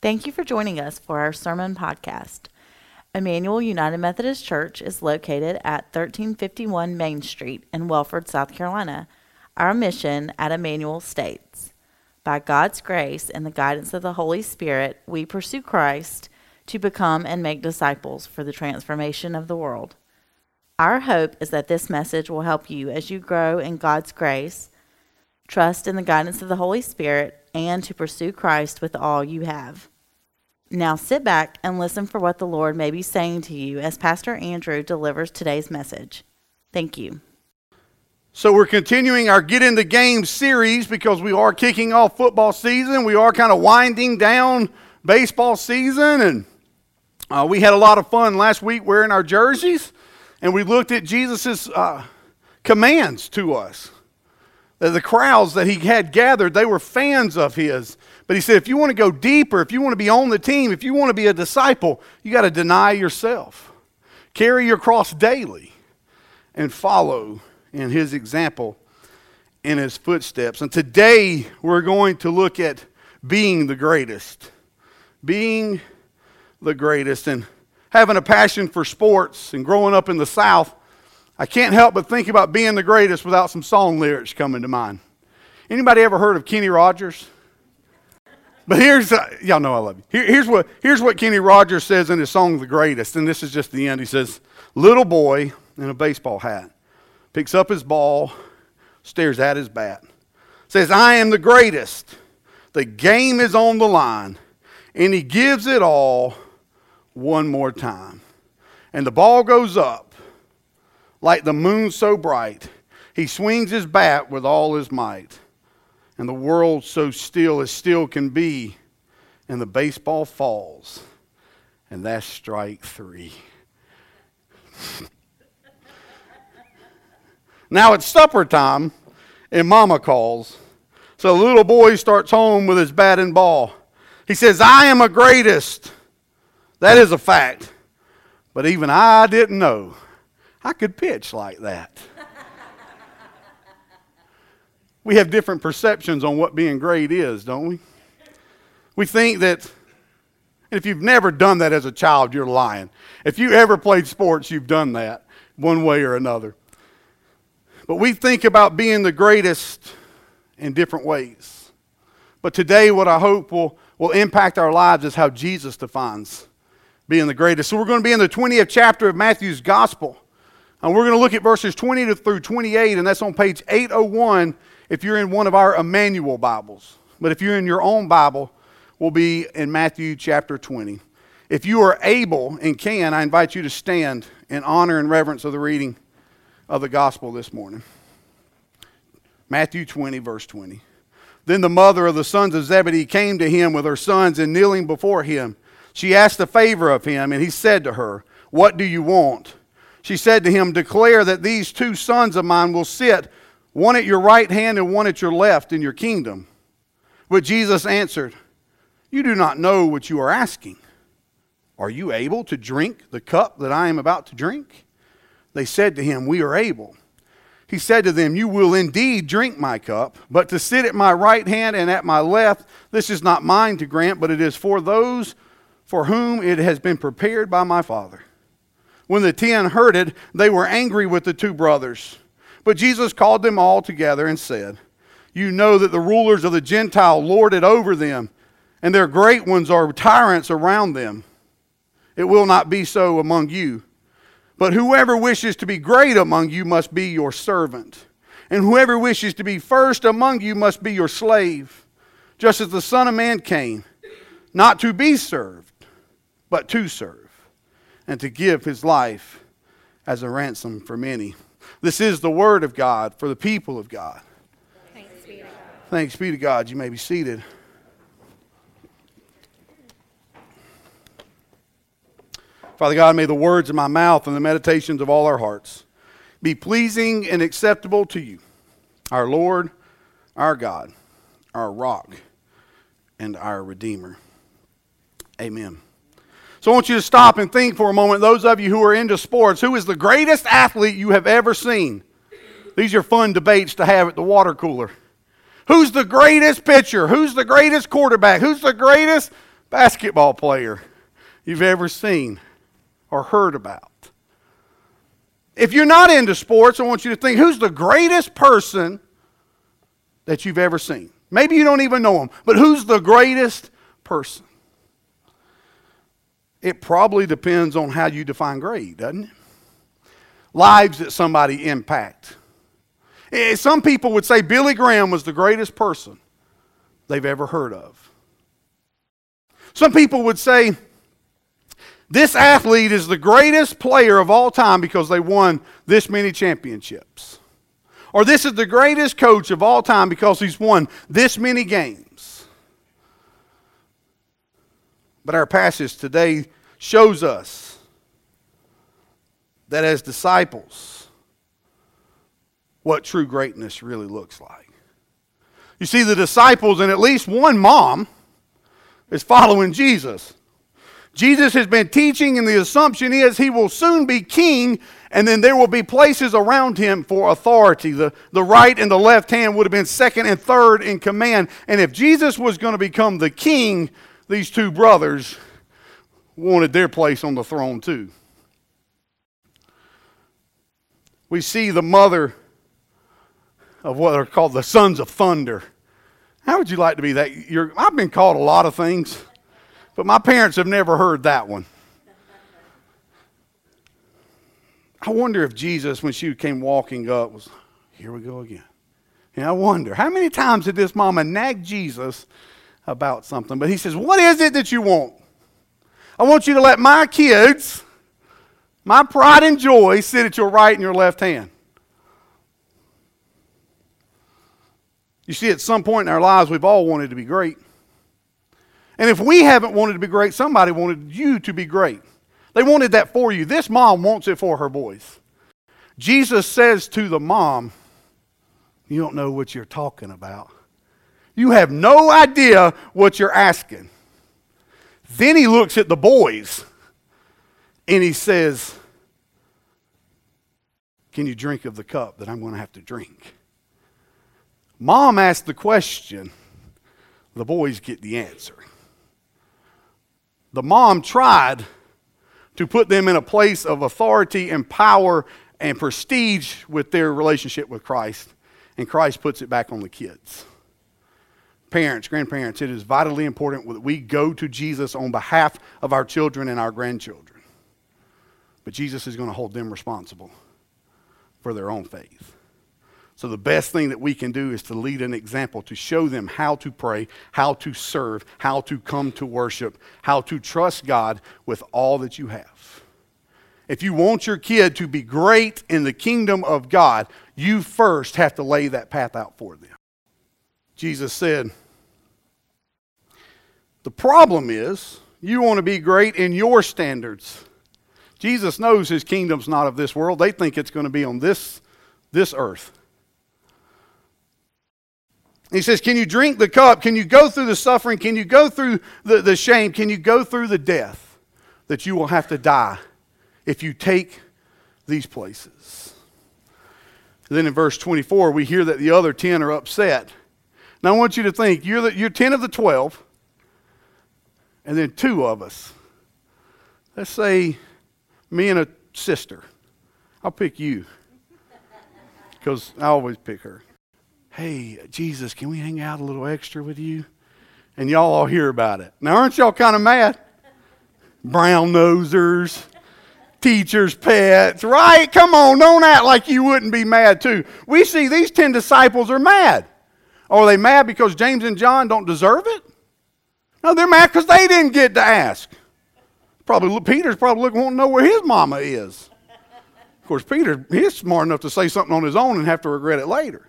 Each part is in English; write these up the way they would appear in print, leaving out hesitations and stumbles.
Thank you for joining us for our sermon podcast. Emmanuel United Methodist Church is located at 1351 Main Street in Welford, South Carolina. Our mission at Emmanuel states, by God's grace and the guidance of the Holy Spirit, we pursue Christ to become and make disciples for the transformation of the world. Our hope is that this message will help you as you grow in God's grace, trust in the guidance of the Holy Spirit, and to pursue Christ with all you have. Now sit back and listen for what the Lord may be saying to you as Pastor Andrew delivers today's message. Thank you. So we're continuing our Get in the Game series because we are kicking off football season. We are kind of winding down baseball season, and we had a lot of fun last week wearing our jerseys, and we looked at Jesus' commands to us. The crowds that he had gathered, they were fans of his. But he said, if you want to go deeper, if you want to be on the team, if you want to be a disciple, you got to deny yourself. Carry your cross daily and follow in his example, in his footsteps. And today we're going to look at being the greatest. Being the greatest. And having a passion for sports and growing up in the South, I can't help but think about being the greatest without some song lyrics coming to mind. Anybody ever heard of Kenny Rogers? But y'all know I love you. Here's what Kenny Rogers says in his song, The Greatest, and this is just the end. He says, little boy in a baseball hat picks up his ball, stares at his bat, says, I am the greatest. The game is on the line, and he gives it all one more time. And the ball goes up like the moon so bright. He swings his bat with all his might. And the world so still as still can be. And the baseball falls. And that's strike three. Now it's supper time. And Mama calls. So the little boy starts home with his bat and ball. He says, I am a greatest. That is a fact. But even I didn't know I could pitch like that. We have different perceptions on what being great is, don't we? We think that, and if you've never done that as a child, you're lying. If you ever played sports, you've done that one way or another. But we think about being the greatest in different ways. But today, what I hope will impact our lives is how Jesus defines being the greatest. So we're going to be in the 20th chapter of Matthew's Gospel. And we're going to look at verses 20 through 28, and that's on page 801 if you're in one of our Emmanuel Bibles. But if you're in your own Bible, we'll be in Matthew chapter 20. If you are able and can, I invite you to stand in honor and reverence of the reading of the gospel this morning. Matthew 20, verse 20. Then the mother of the sons of Zebedee came to him with her sons, and kneeling before him, she asked a favor of him, and he said to her, What do you want? She said to him, Declare that these two sons of mine will sit, one at your right hand and one at your left in your kingdom. But Jesus answered, You do not know what you are asking. Are you able to drink the cup that I am about to drink? They said to him, We are able. He said to them, You will indeed drink my cup, but to sit at my right hand and at my left, this is not mine to grant, but it is for those for whom it has been prepared by my Father. When the 10 heard it, they were angry with the two brothers. But Jesus called them all together and said, You know that the rulers of the Gentile lord it over them, and their great ones are tyrants around them. It will not be so among you. But whoever wishes to be great among you must be your servant. And whoever wishes to be first among you must be your slave. Just as the Son of Man came, not to be served, but to serve, and to give his life as a ransom for many. This is the word of God for the people of God. Thanks be to God. Thanks be to God. You may be seated. Father God, may the words of my mouth and the meditations of all our hearts be pleasing and acceptable to you, our Lord, our God, our rock, and our Redeemer. Amen. So I want you to stop and think for a moment, those of you who are into sports, who is the greatest athlete you have ever seen? These are fun debates to have at the water cooler. Who's the greatest pitcher? Who's the greatest quarterback? Who's the greatest basketball player you've ever seen or heard about? If you're not into sports, I want you to think, who's the greatest person that you've ever seen? Maybe you don't even know him, but who's the greatest person? It probably depends on how you define great, doesn't it? Lives that somebody impact. Some people would say Billy Graham was the greatest person they've ever heard of. Some people would say this athlete is the greatest player of all time because they won this many championships. Or this is the greatest coach of all time because he's won this many games. But our passage today shows us that as disciples, what true greatness really looks like. You see, the disciples and at least one mom is following Jesus. Jesus has been teaching, and the assumption is he will soon be king, and then there will be places around him for authority. The right and the left hand would have been second and third in command. And if Jesus was going to become the king, these two brothers wanted their place on the throne too. We see the mother of what are called the sons of thunder. How would you like to be that? I've been called a lot of things, but my parents have never heard that one. I wonder if Jesus, when she came walking up, was, here we go again. And I wonder, how many times did this mama nag Jesus about something? But he says, what is it that you want? I want you to let my kids, my pride and joy, sit at your right and your left hand. You see, at some point in our lives, we've all wanted to be great. And if we haven't wanted to be great, somebody wanted you to be great. They wanted that for you. This mom wants it for her boys. Jesus says to the mom, you don't know what you're talking about. You have no idea what you're asking. Then he looks at the boys and he says, can you drink of the cup that I'm going to have to drink? Mom asked the question. The boys get the answer. The mom tried to put them in a place of authority and power and prestige with their relationship with Christ. And Christ puts it back on the kids. Parents, grandparents, it is vitally important that we go to Jesus on behalf of our children and our grandchildren. But Jesus is going to hold them responsible for their own faith. So the best thing that we can do is to lead an example, to show them how to pray, how to serve, how to come to worship, how to trust God with all that you have. If you want your kid to be great in the kingdom of God, you first have to lay that path out for them. Jesus said, the problem is you want to be great in your standards. Jesus knows his kingdom's not of this world. They think it's going to be on this earth. He says, can you drink the cup? Can you go through the suffering? Can you go through the shame? Can you go through the death that you will have to die if you take these places? And then in verse 24, we hear that the other 10 are upset. Now I want you to think, you're 10 of the 12, and then 2 of us. Let's say me and a sister. I'll pick you, because I always pick her. Hey, Jesus, can we hang out a little extra with you? And y'all all hear about it. Now, aren't y'all kind of mad? Brown nosers, teachers' pets, right? Come on, don't act like you wouldn't be mad too. We see these 10 disciples are mad. Are they mad because James and John don't deserve it? No, they're mad because they didn't get to ask. Peter's probably looking, wanting to know where his mama is. Of course, Peter, he's smart enough to say something on his own and have to regret it later.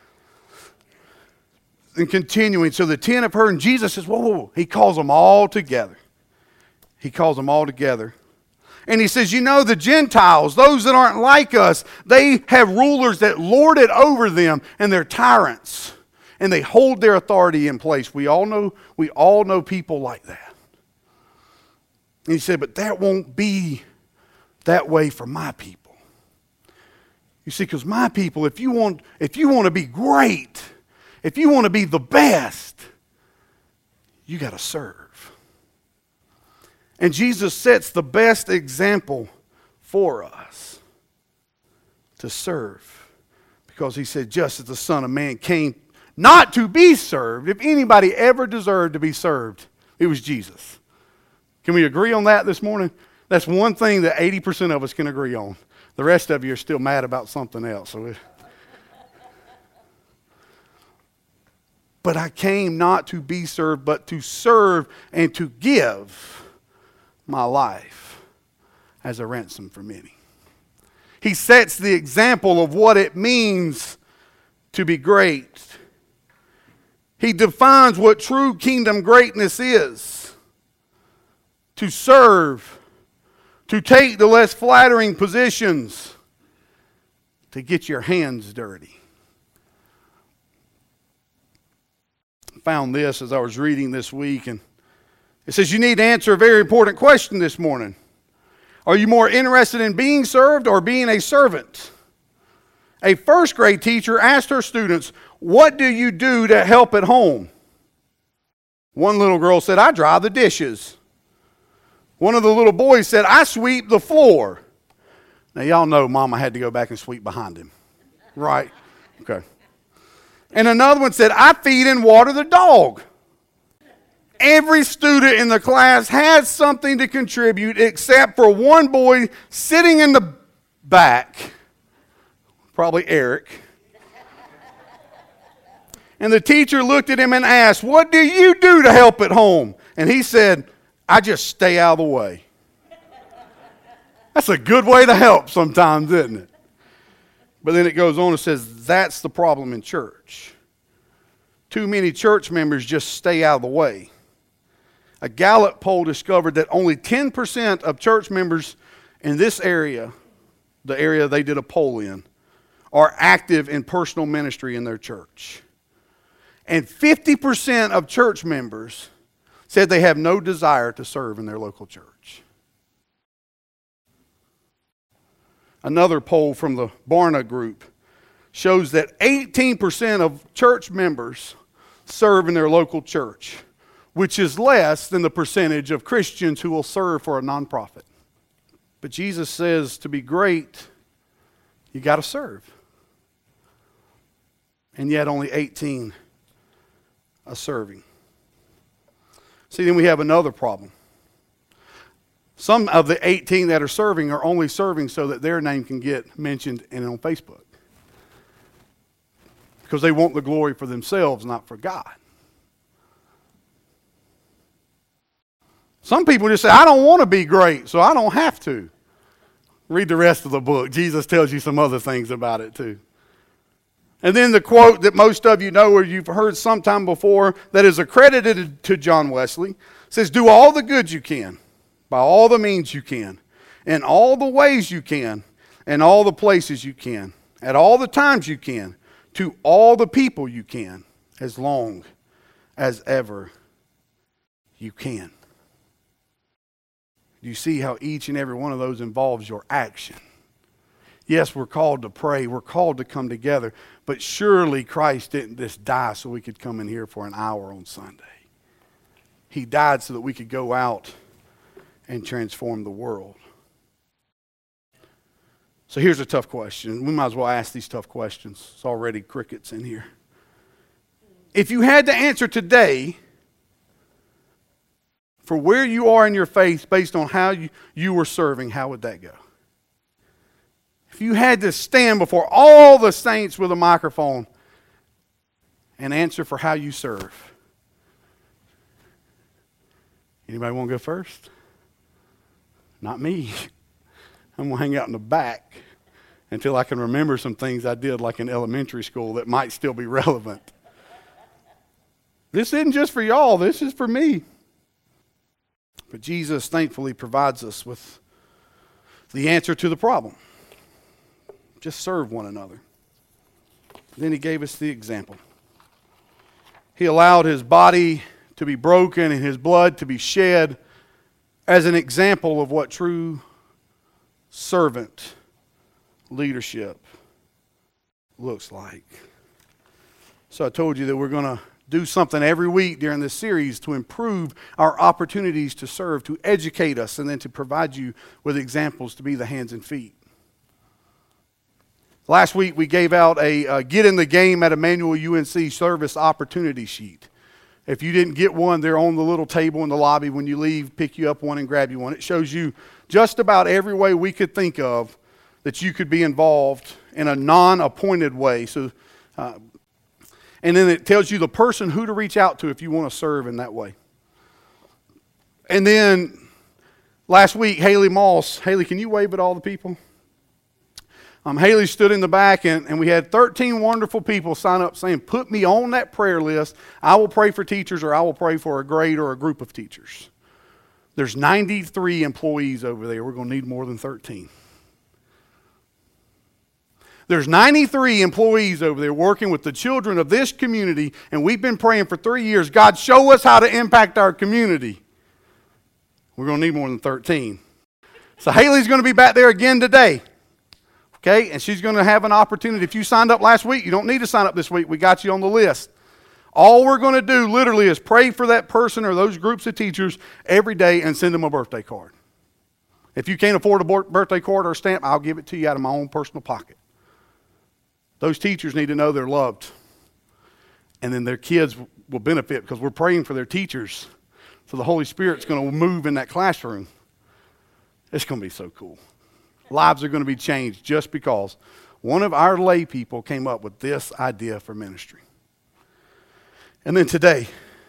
And continuing, so the 10 have heard, and Jesus says, whoa. He calls them all together. He calls them all together. And he says, you know, the Gentiles, those that aren't like us, they have rulers that lord it over them, and they're tyrants. And they hold their authority in place. We all know people like that. And he said, but that won't be that way for my people. You see, because my people, if you want to be great, if you want to be the best, you got to serve. And Jesus sets the best example for us to serve. Because he said, just as the Son of Man came not to be served. If anybody ever deserved to be served, it was Jesus. Can we agree on that this morning? That's one thing that 80% of us can agree on. The rest of you are still mad about something else. But I came not to be served, but to serve and to give my life as a ransom for many. He sets the example of what it means to be great. He defines what true kingdom greatness is. To serve, to take the less flattering positions, to get your hands dirty. I found this as I was reading this week, and it says you need to answer a very important question this morning. Are you more interested in being served or being a servant? A first grade teacher asked her students, what do you do to help at home? One little girl said, I dry the dishes. One of the little boys said, I sweep the floor. Now, y'all know Mama had to go back and sweep behind him. Right? Okay. And another one said, I feed and water the dog. Every student in the class had something to contribute except for one boy sitting in the back, probably Eric. And the teacher looked at him and asked, what do you do to help at home? And he said, I just stay out of the way. That's a good way to help sometimes, isn't it? But then it goes on and says, that's the problem in church. Too many church members just stay out of the way. A Gallup poll discovered that only 10% of church members in this area, the area they did a poll in, are active in personal ministry in their church. And 50% of church members said they have no desire to serve in their local church. Another poll from the Barna Group shows that 18% of church members serve in their local church, which is less than the percentage of Christians who will serve for a nonprofit. But Jesus says to be great, you got to serve. And yet only 18 are serving. See, then we have another problem. Some of the 18 that are serving are only serving so that their name can get mentioned and on Facebook. Because they want the glory for themselves, not for God. Some people just say, I don't want to be great, so I don't have to. Read the rest of the book. Jesus tells you some other things about it too. And then the quote that most of you know or you've heard sometime before that is accredited to John Wesley says, do all the good you can, by all the means you can, in all the ways you can, in all the places you can, at all the times you can, to all the people you can, as long as ever you can. Do you see how each and every one of those involves your action? Yes, we're called to pray. We're called to come together. But surely Christ didn't just die so we could come in here for an hour on Sunday. He died so that we could go out and transform the world. So here's a tough question. We might as well ask these tough questions. It's already crickets in here. If you had to answer today for where you are in your faith based on how you were serving, how would that go? If you had to stand before all the saints with a microphone and answer for how you serve. Anybody want to go first? Not me. I'm going to hang out in the back until I can remember some things I did like in elementary school that might still be relevant. This isn't just for y'all. This is for me. But Jesus thankfully provides us with the answer to the problem. Just serve one another. Then he gave us the example. He allowed his body to be broken and his blood to be shed as an example of what true servant leadership looks like. So I told you that we're going to do something every week during this series to improve our opportunities to serve, to educate us, and then to provide you with examples to be the hands and feet. Last week we gave out a Get in the Game at Emmanuel UNC service opportunity sheet. If you didn't get one, they're on the little table in the lobby. When you leave, pick you up one and grab you one. It shows you just about every way we could think of that you could be involved in a non-appointed way. So, and then it tells you the person who to reach out to if you want to serve in that way. And then last week, Haley Moss. Haley, can you wave at all the people? Haley stood in the back, and we had 13 wonderful people sign up saying, put me on that prayer list. I will pray for teachers, or I will pray for a grade or a group of teachers. There's 93 employees over there. We're going to need more than 13. There's 93 employees over there working with the children of this community, and we've been praying for 3 years, God, show us how to impact our community. We're going to need more than 13. So Haley's going to be back there again today. Okay, and she's going to have an opportunity. If you signed up last week, you don't need to sign up this week. We got you on the list. All we're going to do literally is pray for that person or those groups of teachers every day and send them a birthday card. If you can't afford a birthday card or a stamp, I'll give it to you out of my own personal pocket. Those teachers need to know they're loved. And then their kids will benefit because we're praying for their teachers. So the Holy Spirit's going to move in that classroom. It's going to be so cool. Lives are going to be changed just because one of our lay people came up with this idea for ministry. And then today,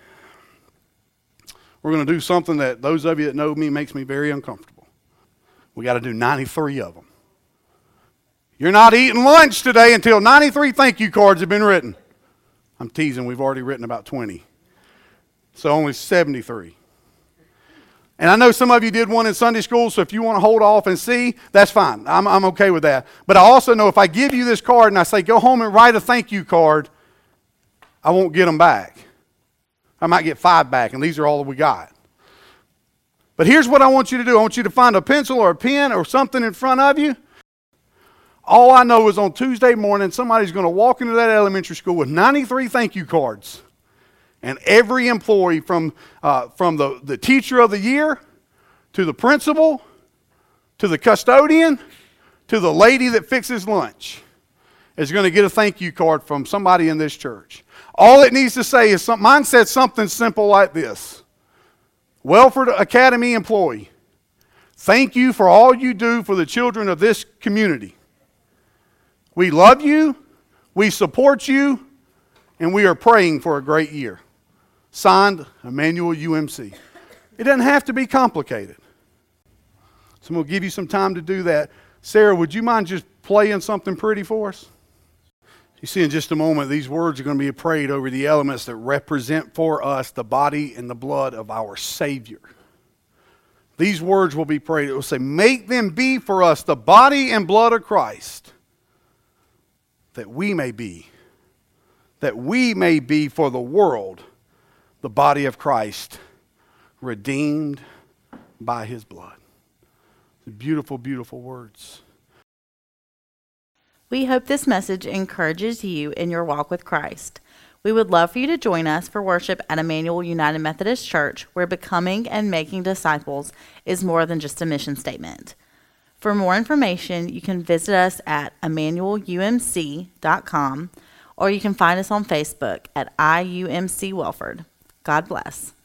we're going to do something that those of you that know me makes me very uncomfortable. We got to do 93 of them. You're not eating lunch today until 93 thank you cards have been written. I'm teasing, we've already written about 20. So only 73. And I know some of you did one in Sunday school, so if you want to hold off and see, that's fine. I'm okay with that. But I also know if I give you this card and I say, go home and write a thank you card, I won't get them back. I might get 5 back, and these are all that we got. But here's what I want you to do. I want you to find a pencil or a pen or something in front of you. All I know is on Tuesday morning, somebody's going to walk into that elementary school with 93 thank you cards. And every employee from the teacher of the year to the principal to the custodian to the lady that fixes lunch is going to get a thank you card from somebody in this church. All it needs to say is, mine said something simple like this. Welford Academy employee, thank you for all you do for the children of this community. We love you, we support you, and we are praying for a great year. Signed, Emmanuel UMC. It doesn't have to be complicated. So I'm going to give you some time to do that. Sarah, would you mind just playing something pretty for us? You see in just a moment, these words are going to be prayed over the elements that represent for us the body and the blood of our Savior. These words will be prayed. It will say, make them be for us the body and blood of Christ, that we may be for the world the body of Christ, redeemed by his blood. Beautiful, beautiful words. We hope this message encourages you in your walk with Christ. We would love for you to join us for worship at Emmanuel United Methodist Church, where becoming and making disciples is more than just a mission statement. For more information, you can visit us at emmanuelumc.com, or you can find us on Facebook at IUMC Welford. God bless.